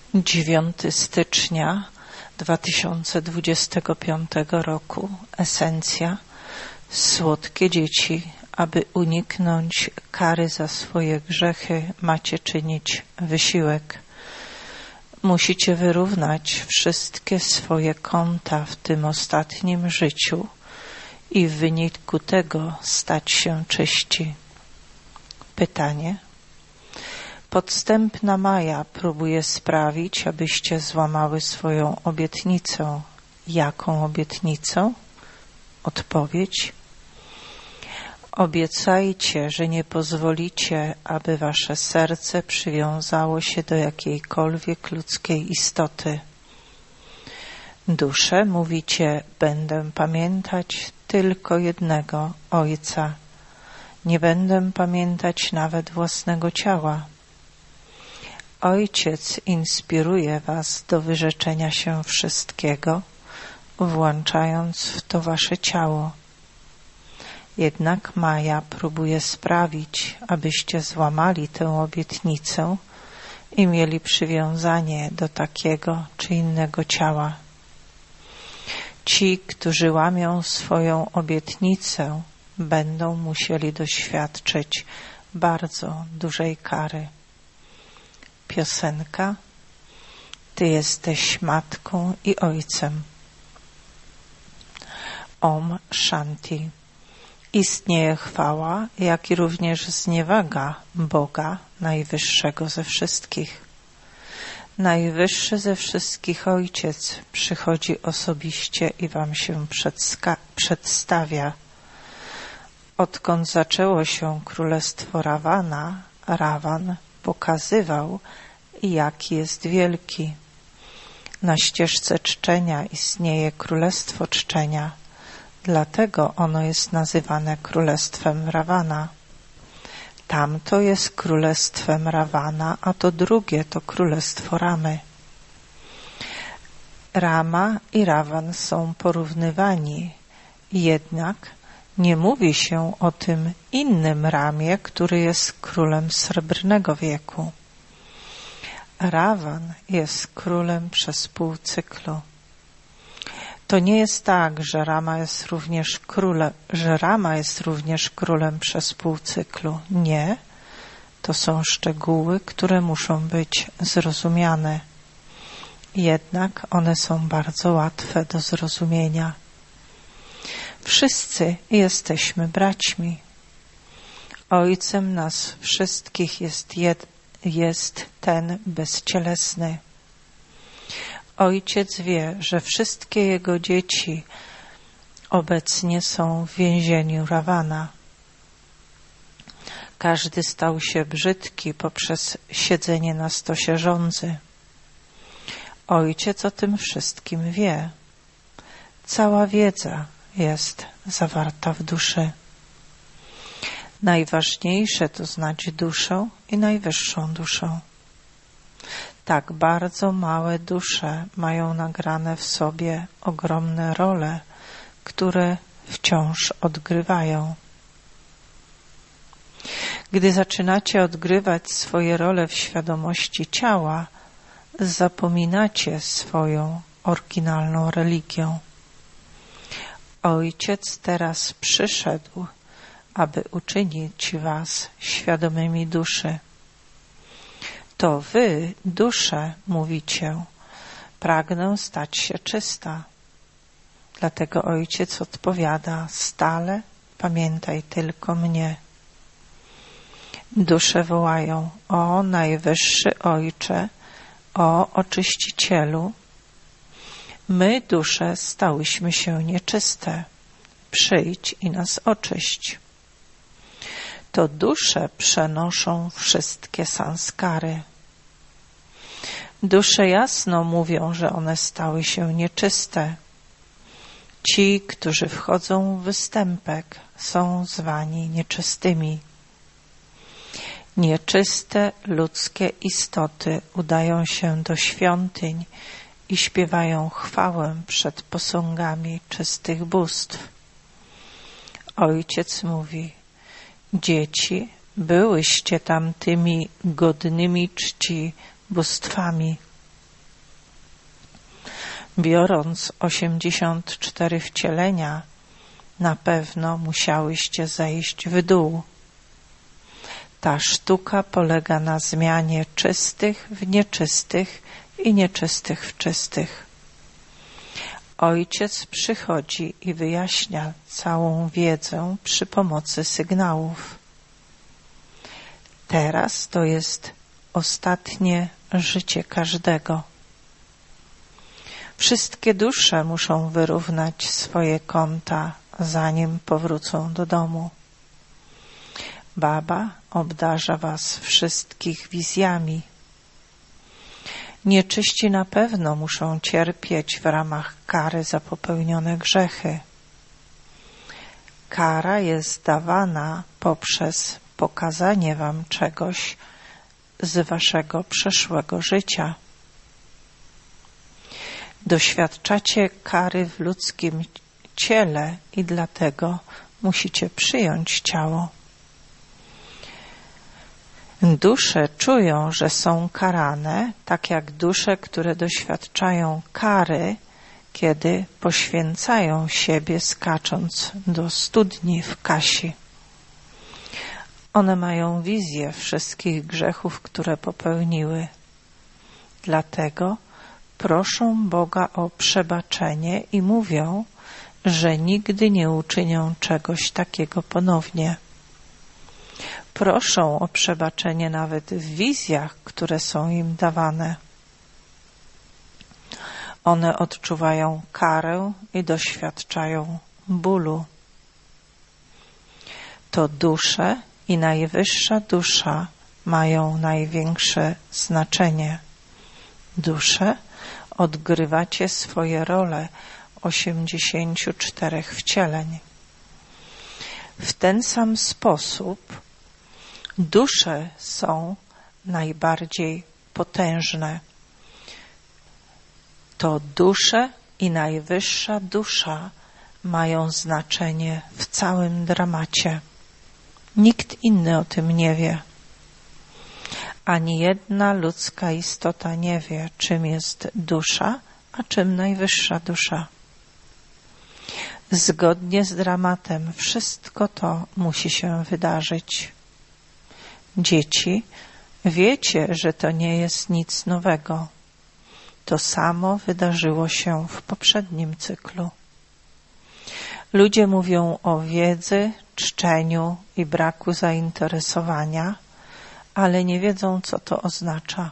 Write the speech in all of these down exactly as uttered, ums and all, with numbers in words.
dziewiątego stycznia dwa tysiące dwudziestego piątego roku. Esencja. Słodkie dzieci, aby uniknąć kary za swoje grzechy, macie czynić wysiłek. Musicie wyrównać wszystkie swoje konta w tym ostatnim życiu i w wyniku tego stać się czyści. Pytanie. Podstępna Maja próbuje sprawić, abyście złamały swoją obietnicę. Jaką obietnicę? Odpowiedź. Obiecajcie, że nie pozwolicie, aby wasze serce przywiązało się do jakiejkolwiek ludzkiej istoty. Dusze, mówicie, będę pamiętać tylko jednego Ojca. Nie będę pamiętać nawet własnego ciała. Ojciec inspiruje was do wyrzeczenia się wszystkiego, włączając w to wasze ciało. Jednak Maja próbuje sprawić, abyście złamali tę obietnicę i mieli przywiązanie do takiego czy innego ciała. Ci, którzy łamią swoją obietnicę, będą musieli doświadczyć bardzo dużej kary. Piosenka. Ty jesteś matką i ojcem. Om Shanti. Istnieje chwała, jak i również zniewaga Boga, Najwyższego ze wszystkich. Najwyższy ze wszystkich Ojciec przychodzi osobiście i wam się przedstawia. Odkąd zaczęło się królestwo Ravana, Ravan pokazywał, jaki jest wielki. Na ścieżce czczenia istnieje królestwo czczenia, dlatego ono jest nazywane królestwem Ravana. Tamto jest królestwem Ravana, a to drugie to królestwo Ramy. Rama i Ravan są porównywani, jednak nie mówi się o tym innym Ramie, który jest królem Srebrnego wieku. Ravan jest królem przez pół cyklu. To nie jest tak, że Rama jest również królem, że Rama jest również królem przez pół cyklu. Nie. To są szczegóły, które muszą być zrozumiane. Jednak one są bardzo łatwe do zrozumienia. Wszyscy jesteśmy braćmi. Ojcem nas wszystkich jest, jed, jest ten bezcielesny. Ojciec wie, że wszystkie jego dzieci obecnie są w więzieniu Ravana. Każdy stał się brzydki poprzez siedzenie na stosie żądzy. Ojciec o tym wszystkim wie. Cała wiedza jest zawarta w duszy. Najważniejsze to znać duszę i najwyższą duszę. Tak bardzo małe dusze mają nagrane w sobie ogromne role, które wciąż odgrywają. Gdy zaczynacie odgrywać swoje role w świadomości ciała, zapominacie swoją oryginalną religię. Ojciec teraz przyszedł, aby uczynić was świadomymi duszy. To wy, dusze, mówicie, pragnę stać się czysta. Dlatego Ojciec odpowiada, stale pamiętaj tylko mnie. Dusze wołają, o Najwyższy Ojcze, o Oczyścicielu. My, dusze, stałyśmy się nieczyste. Przyjdź i nas oczyść. To dusze przenoszą wszystkie sanskary. Dusze jasno mówią, że one stały się nieczyste. Ci, którzy wchodzą w występek, są zwani nieczystymi. Nieczyste ludzkie istoty udają się do świątyń i śpiewają chwałę przed posągami czystych bóstw. Ojciec mówi, dzieci, byłyście tam tymi godnymi czci bóstwami. Biorąc osiemdziesiąt cztery wcielenia, na pewno musiałyście zejść w dół. Ta sztuka polega na zmianie czystych w nieczystych i nieczystych w czystych. Ojciec przychodzi i wyjaśnia całą wiedzę przy pomocy sygnałów. Teraz to jest ostatnie życie każdego. Wszystkie dusze muszą wyrównać swoje konta, zanim powrócą do domu. Baba obdarza was wszystkich wizjami. Nieczyści na pewno muszą cierpieć w ramach kary za popełnione grzechy. Kara jest dawana poprzez pokazanie wam czegoś z waszego przeszłego życia. Doświadczacie kary w ludzkim ciele i dlatego musicie przyjąć ciało. Dusze czują, że są karane, tak jak dusze, które doświadczają kary, kiedy poświęcają siebie skacząc do studni w Kasi. One mają wizję wszystkich grzechów, które popełniły. Dlatego proszą Boga o przebaczenie i mówią, że nigdy nie uczynią czegoś takiego ponownie. Proszą o przebaczenie nawet w wizjach, które są im dawane. One odczuwają karę i doświadczają bólu. To dusze i najwyższa dusza mają największe znaczenie. Dusze odgrywacie swoje role osiemdziesięciu czterech wcieleń. W ten sam sposób dusze są najbardziej potężne. To dusze i najwyższa dusza mają znaczenie w całym dramacie. Nikt inny o tym nie wie. Ani jedna ludzka istota nie wie, czym jest dusza, a czym najwyższa dusza. Zgodnie z dramatem wszystko to musi się wydarzyć. Dzieci, wiecie, że to nie jest nic nowego. To samo wydarzyło się w poprzednim cyklu. Ludzie mówią o wiedzy, czczeniu i braku zainteresowania, ale nie wiedzą, co to oznacza.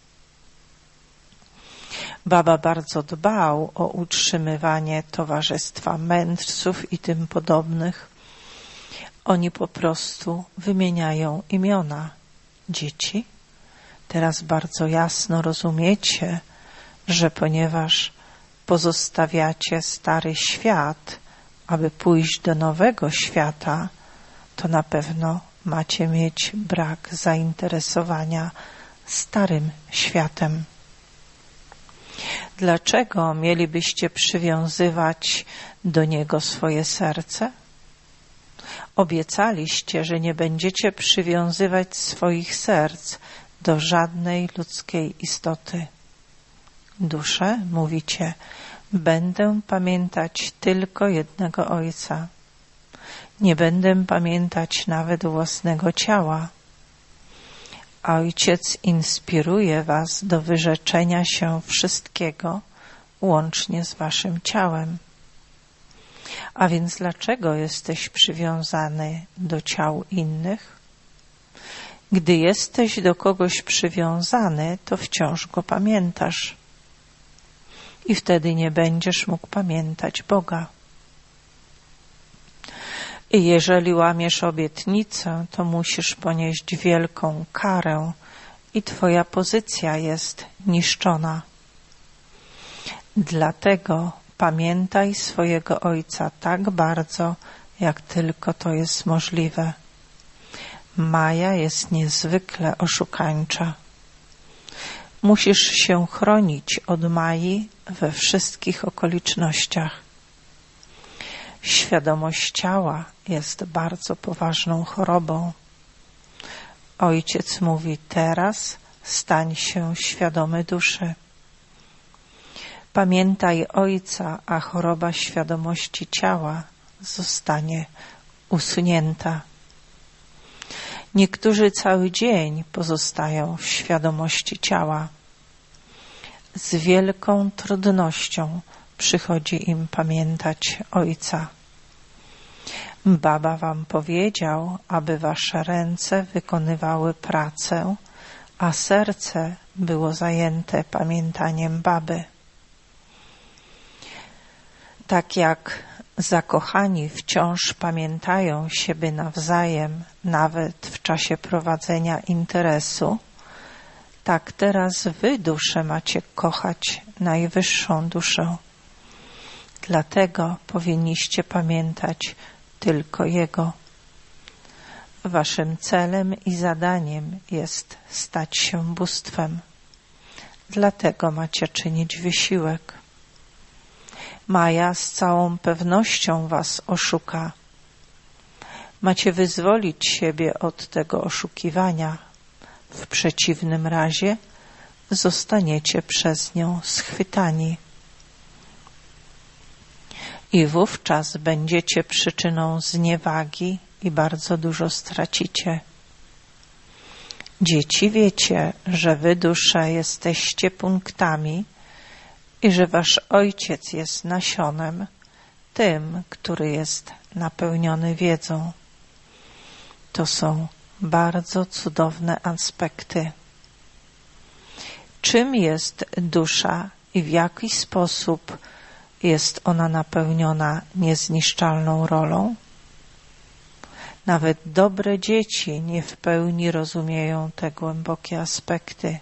Baba bardzo dbał o utrzymywanie towarzystwa mędrców i tym podobnych. Oni po prostu wymieniają imiona. Dzieci, teraz bardzo jasno rozumiecie, że ponieważ pozostawiacie stary świat, aby pójść do nowego świata, to na pewno macie mieć brak zainteresowania starym światem. Dlaczego mielibyście przywiązywać do niego swoje serce? Obiecaliście, że nie będziecie przywiązywać swoich serc do żadnej ludzkiej istoty. Dusze, mówicie, będę pamiętać tylko jednego Ojca. Nie będę pamiętać nawet własnego ciała. Ojciec inspiruje was do wyrzeczenia się wszystkiego, łącznie z waszym ciałem. A więc dlaczego jesteś przywiązany do ciał innych? Gdy jesteś do kogoś przywiązany, to wciąż go pamiętasz. I wtedy nie będziesz mógł pamiętać Boga. I jeżeli łamiesz obietnicę, to musisz ponieść wielką karę i twoja pozycja jest niszczona. Dlatego pamiętaj swojego Ojca tak bardzo, jak tylko to jest możliwe. Maja jest niezwykle oszukańcza. Musisz się chronić od Mai we wszystkich okolicznościach. Świadomość ciała jest bardzo poważną chorobą. Ojciec mówi, teraz stań się świadomy duszy. Pamiętaj Ojca, a choroba świadomości ciała zostanie usunięta. Niektórzy cały dzień pozostają w świadomości ciała. Z wielką trudnością przychodzi im pamiętać Ojca. Baba wam powiedział, aby wasze ręce wykonywały pracę, a serce było zajęte pamiętaniem Baby. Tak jak zakochani wciąż pamiętają siebie nawzajem, nawet w czasie prowadzenia interesu, tak teraz wy, dusze, macie kochać najwyższą duszę. Dlatego powinniście pamiętać tylko Jego. Waszym celem i zadaniem jest stać się bóstwem. Dlatego macie czynić wysiłek. Maja z całą pewnością was oszuka. Macie wyzwolić siebie od tego oszukiwania. W przeciwnym razie zostaniecie przez nią schwytani. I wówczas będziecie przyczyną zniewagi i bardzo dużo stracicie. Dzieci, wiecie, że wy, dusze, jesteście punktami i że wasz Ojciec jest nasionem, tym, który jest napełniony wiedzą. To są bardzo cudowne aspekty. Czym jest dusza i w jaki sposób jest ona napełniona niezniszczalną rolą? Nawet dobre dzieci nie w pełni rozumieją te głębokie aspekty.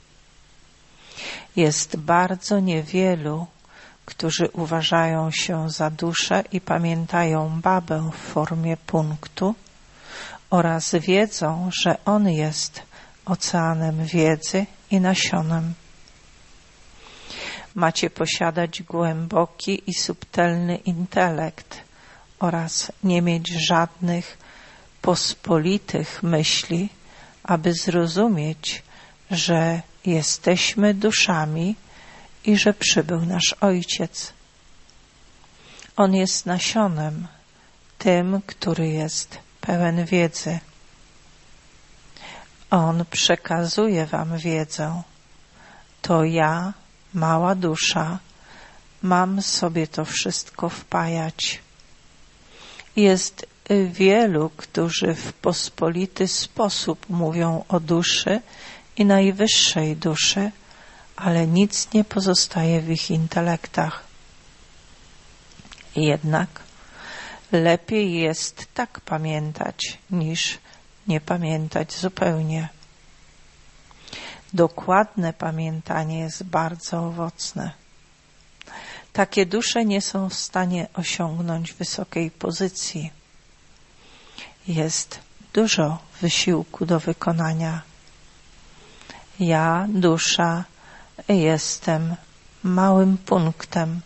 Jest bardzo niewielu, którzy uważają się za duszę i pamiętają Babę w formie punktu oraz wiedzą, że On jest oceanem wiedzy i nasionem. Macie posiadać głęboki i subtelny intelekt oraz nie mieć żadnych pospolitych myśli, aby zrozumieć, że jesteśmy duszami i że przybył nasz Ojciec. On jest nasionem, tym, który jest pełen wiedzy. On przekazuje wam wiedzę. To ja, mała dusza, mam sobie to wszystko wpajać. Jest wielu, którzy w pospolity sposób mówią o duszy i najwyższej duszy, ale nic nie pozostaje w ich intelektach. Jednak lepiej jest tak pamiętać, niż nie pamiętać zupełnie. Dokładne pamiętanie jest bardzo owocne. Takie dusze nie są w stanie osiągnąć wysokiej pozycji. Jest dużo wysiłku do wykonania. Ja, dusza, jestem małym punktem.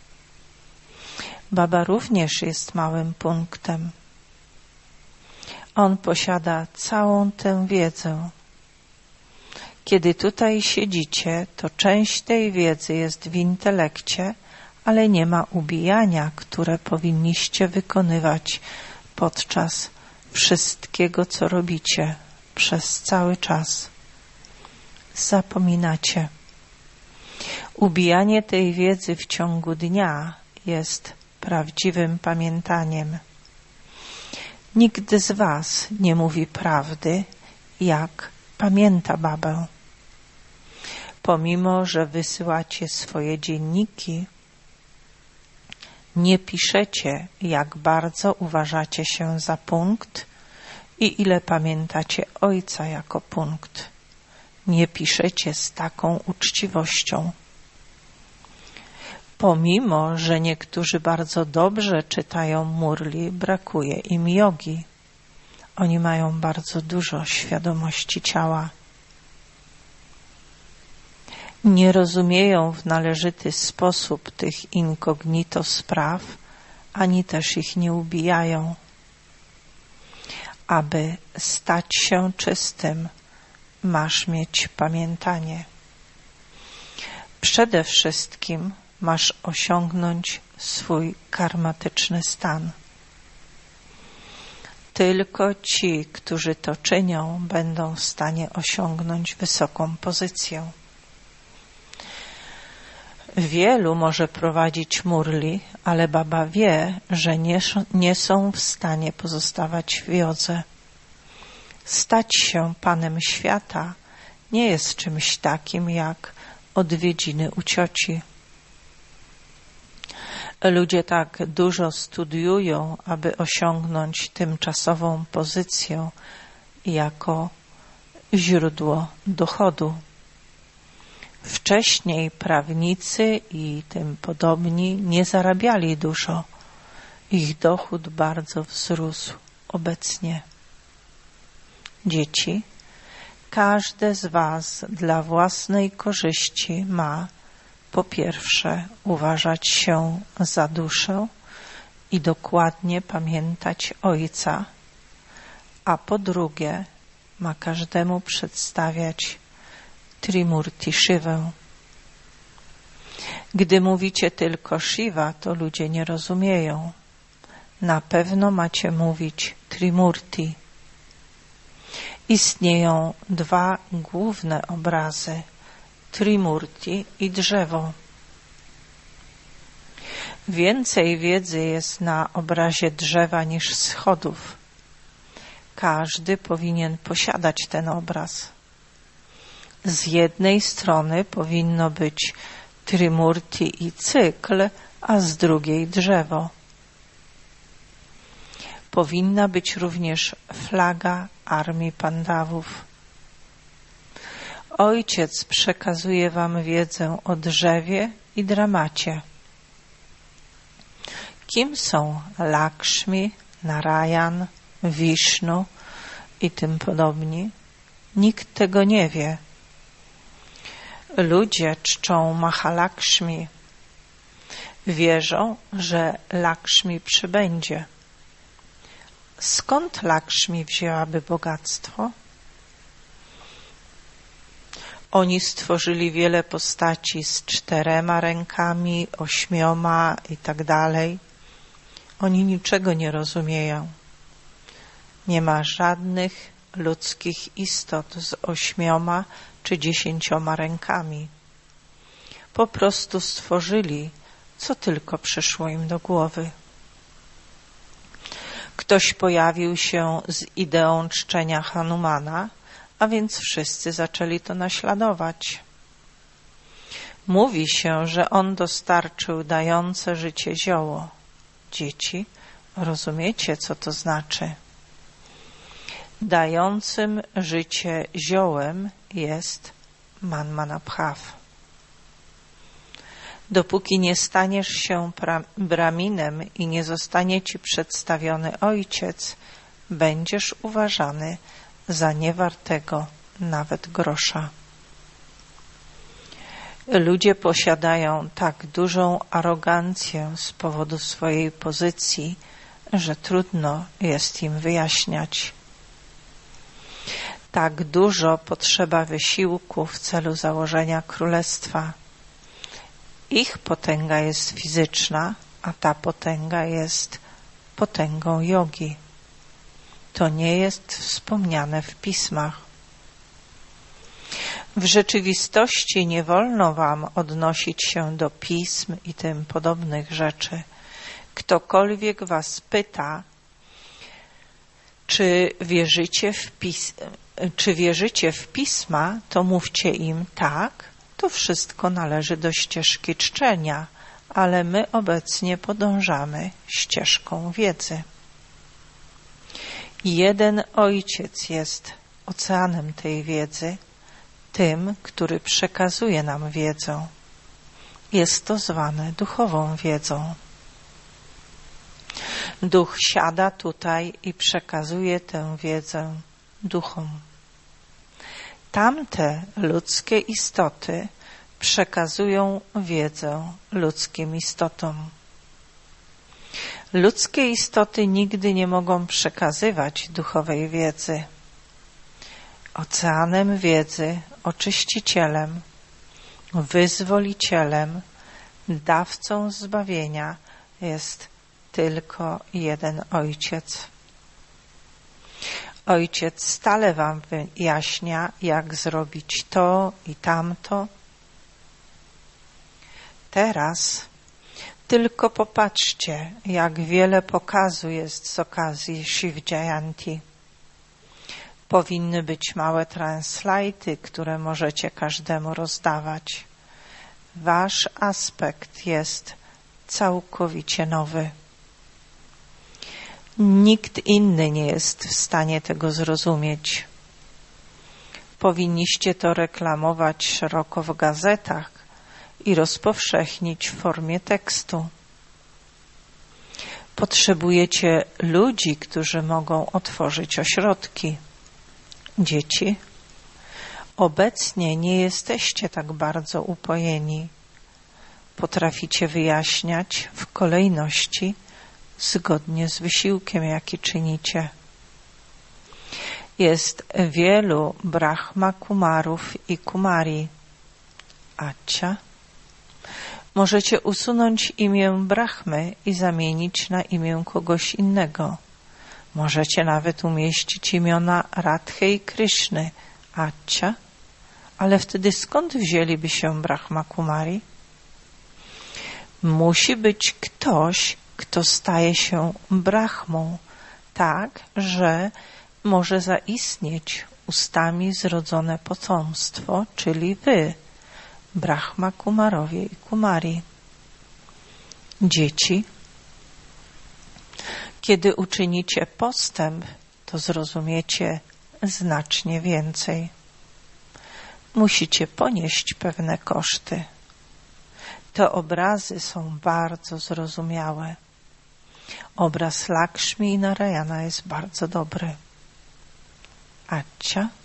Baba również jest małym punktem. On posiada całą tę wiedzę. Kiedy tutaj siedzicie, to część tej wiedzy jest w intelekcie, ale nie ma ubijania, które powinniście wykonywać podczas wszystkiego, co robicie przez cały czas. Zapominacie. Ubijanie tej wiedzy w ciągu dnia jest prawdziwym pamiętaniem. Nikt z was nie mówi prawdy, jak pamięta babę. Pomimo, że wysyłacie swoje dzienniki, nie piszecie, jak bardzo uważacie się za punkt i ile pamiętacie Ojca jako punkt. Nie piszecie z taką uczciwością. Pomimo, że niektórzy bardzo dobrze czytają murli, brakuje im jogi. Oni mają bardzo dużo świadomości ciała. Nie rozumieją w należyty sposób tych incognito spraw, ani też ich nie ubijają. Aby stać się czystym, masz mieć pamiętanie. Przede wszystkim masz osiągnąć swój karmatyczny stan. Tylko ci, którzy to czynią, będą w stanie osiągnąć wysoką pozycję. Wielu może prowadzić murli, ale Baba wie, że nie, nie są w stanie pozostawać w jodze. Stać się Panem Świata nie jest czymś takim jak odwiedziny u cioci. Ludzie tak dużo studiują, aby osiągnąć tymczasową pozycję jako źródło dochodu. Wcześniej prawnicy i tym podobni nie zarabiali dużo. Ich dochód bardzo wzrósł obecnie. Dzieci, każde z was dla własnej korzyści ma po pierwsze uważać się za duszę i dokładnie pamiętać Ojca, a po drugie ma każdemu przedstawiać Trimurti Shivę. Gdy mówicie tylko Shiva, to ludzie nie rozumieją. Na pewno macie mówić Trimurti. Istnieją dwa główne obrazy, Trimurti i drzewo. Więcej wiedzy jest na obrazie drzewa niż schodów. Każdy powinien posiadać ten obraz. Z jednej strony powinno być Trimurti i cykl, a z drugiej drzewo. Powinna być również flaga armii Pandawów. Ojciec przekazuje wam wiedzę o drzewie i dramacie. Kim są Lakshmi, Narayan, Vishnu i tym podobni? Nikt tego nie wie. Ludzie czczą Mahalakshmi. Wierzą, że Lakshmi przybędzie. Skąd Lakshmi wzięłaby bogactwo? Oni stworzyli wiele postaci z czterema rękami, ośmioma i tak dalej. Oni niczego nie rozumieją. Nie ma żadnych ludzkich istot z ośmioma czy dziesięcioma rękami. Po prostu stworzyli, co tylko przyszło im do głowy. Ktoś pojawił się z ideą czczenia Hanumana, a więc wszyscy zaczęli to naśladować. Mówi się, że on dostarczył dające życie zioło. Dzieci, rozumiecie, co to znaczy? Dającym życie ziołem jest Manmanabhav. Dopóki nie staniesz się braminem i nie zostanie ci przedstawiony ojciec, będziesz uważany za niewartego nawet grosza. Ludzie posiadają tak dużą arogancję z powodu swojej pozycji, że trudno jest im wyjaśniać. Tak dużo potrzeba wysiłku w celu założenia królestwa. Ich potęga jest fizyczna, a ta potęga jest potęgą jogi. To nie jest wspomniane w pismach. W rzeczywistości nie wolno wam odnosić się do pism i tym podobnych rzeczy. Ktokolwiek was pyta, czy wierzycie w, pis czy wierzycie w pisma, to mówcie im tak, to wszystko należy do ścieżki czczenia, ale my obecnie podążamy ścieżką wiedzy. Jeden Ojciec jest oceanem tej wiedzy, tym, który przekazuje nam wiedzę. Jest to zwane duchową wiedzą. Duch siada tutaj i przekazuje tę wiedzę duchom. Tamte ludzkie istoty przekazują wiedzę ludzkim istotom. Ludzkie istoty nigdy nie mogą przekazywać duchowej wiedzy. Oceanem wiedzy, oczyścicielem, wyzwolicielem, dawcą zbawienia jest tylko jeden Ojciec. Ojciec stale wam wyjaśnia, jak zrobić to i tamto. Teraz tylko popatrzcie, jak wiele pokazu jest z okazji Shiv Jayanti. Powinny być małe translajty, które możecie każdemu rozdawać. Wasz aspekt jest całkowicie nowy. Nikt inny nie jest w stanie tego zrozumieć. Powinniście to reklamować szeroko w gazetach i rozpowszechnić w formie tekstu. Potrzebujecie ludzi, którzy mogą otworzyć ośrodki. Dzieci, obecnie nie jesteście tak bardzo upojeni. Potraficie wyjaśniać w kolejności zgodnie z wysiłkiem, jaki czynicie. Jest wielu Brahma Kumarów i Kumari. Accia. Możecie usunąć imię Brahmy i zamienić na imię kogoś innego. Możecie nawet umieścić imiona Radhy i Kryszny. Accia. Ale wtedy skąd wzięliby się Brahma Kumari? Musi być ktoś, kto staje się Brahmą, tak, że może zaistnieć ustami zrodzone potomstwo, czyli wy, Brahma Kumarowie i Kumari. Dzieci, kiedy uczynicie postęp, to zrozumiecie znacznie więcej. Musicie ponieść pewne koszty. Te obrazy są bardzo zrozumiałe. Obraz Lakshmi i Narayana jest bardzo dobry. Accia.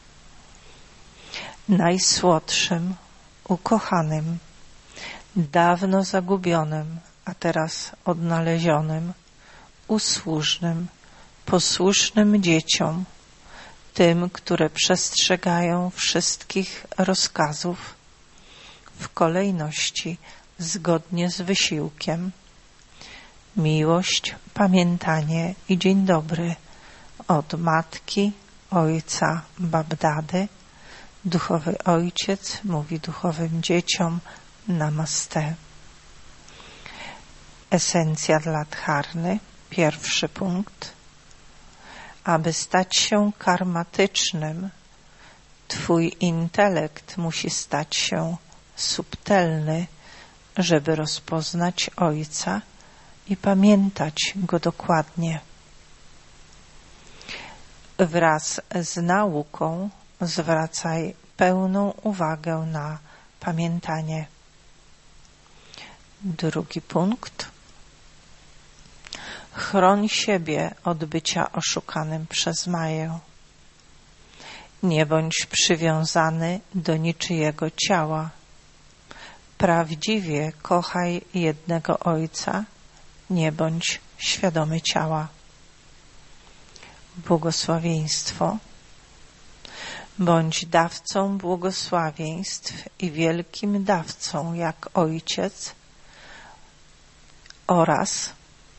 Najsłodszym, ukochanym, dawno zagubionym, a teraz odnalezionym, usłużnym, posłusznym dzieciom, tym, które przestrzegają wszystkich rozkazów w kolejności zgodnie z wysiłkiem. Miłość, pamiętanie i dzień dobry od matki, ojca, babdady. Duchowy ojciec mówi duchowym dzieciom namaste. Esencja dla dharny, pierwszy punkt. Aby stać się karmatycznym, twój intelekt musi stać się subtelny, żeby rozpoznać Ojca i pamiętać Go dokładnie. Wraz z nauką zwracaj pełną uwagę na pamiętanie. Drugi punkt. Chroń siebie od bycia oszukanym przez Maję. Nie bądź przywiązany do niczyjego ciała. Prawdziwie kochaj jednego Ojca, nie bądź świadomy ciała. Błogosławieństwo. Bądź dawcą błogosławieństw i wielkim dawcą jak Ojciec oraz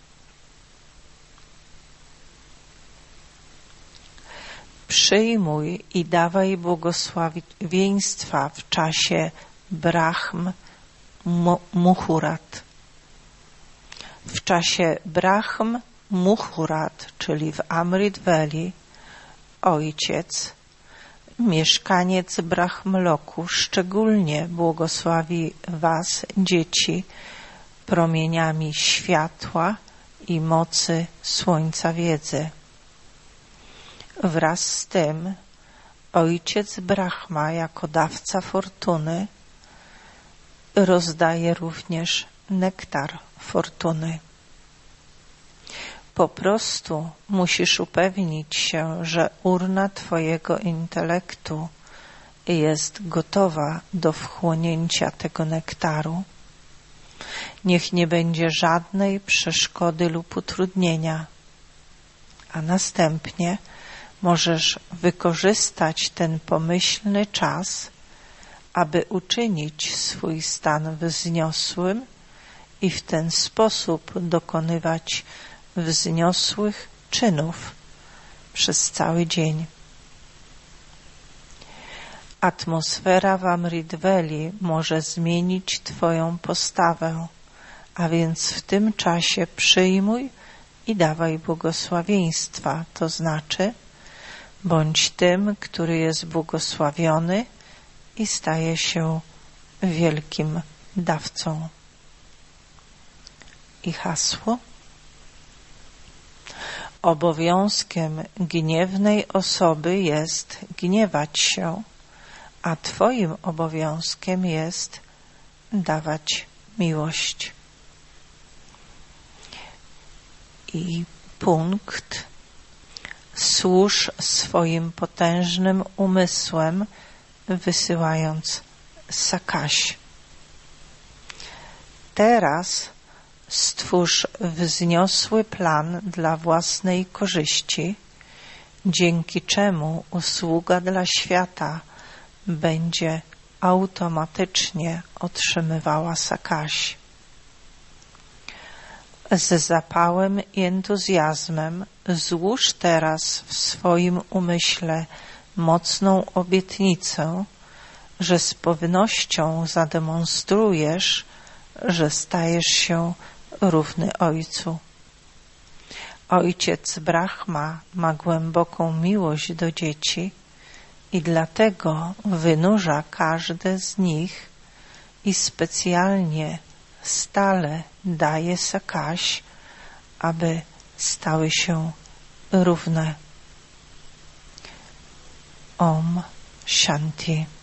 przyjmuj i dawaj błogosławieństwa w czasie Brahm Muhurat. W czasie Brahm Muhurat, czyli w Amrit Veli, Ojciec, mieszkaniec Brahmloku, szczególnie błogosławi was, dzieci, promieniami światła i mocy Słońca Wiedzy. Wraz z tym Ojciec Brahma jako dawca fortuny rozdaje również nektar fortuny. Po prostu musisz upewnić się, że urna twojego intelektu jest gotowa do wchłonięcia tego nektaru. Niech nie będzie żadnej przeszkody lub utrudnienia, a następnie możesz wykorzystać ten pomyślny czas, aby uczynić swój stan wzniosłym i w ten sposób dokonywać wzniosłych czynów przez cały dzień. Atmosfera w Amritweli może zmienić Twoją postawę, a więc w tym czasie przyjmuj i dawaj błogosławieństwa, to znaczy bądź tym, który jest błogosławiony i staje się wielkim dawcą. I hasło: obowiązkiem gniewnej osoby jest gniewać się, a Twoim obowiązkiem jest dawać miłość. I punkt: służ swoim potężnym umysłem, wysyłając Sakaś. Teraz stwórz wzniosły plan dla własnej korzyści, dzięki czemu usługa dla świata będzie automatycznie otrzymywała Sakaś. Z zapałem i entuzjazmem złóż teraz w swoim umyśle mocną obietnicę, że z pewnością zademonstrujesz, że stajesz się równy Ojcu. Ojciec Brahma ma głęboką miłość do dzieci i dlatego wynurza każde z nich i specjalnie stale daje Sakaś, aby stały się równe. Om Shanti.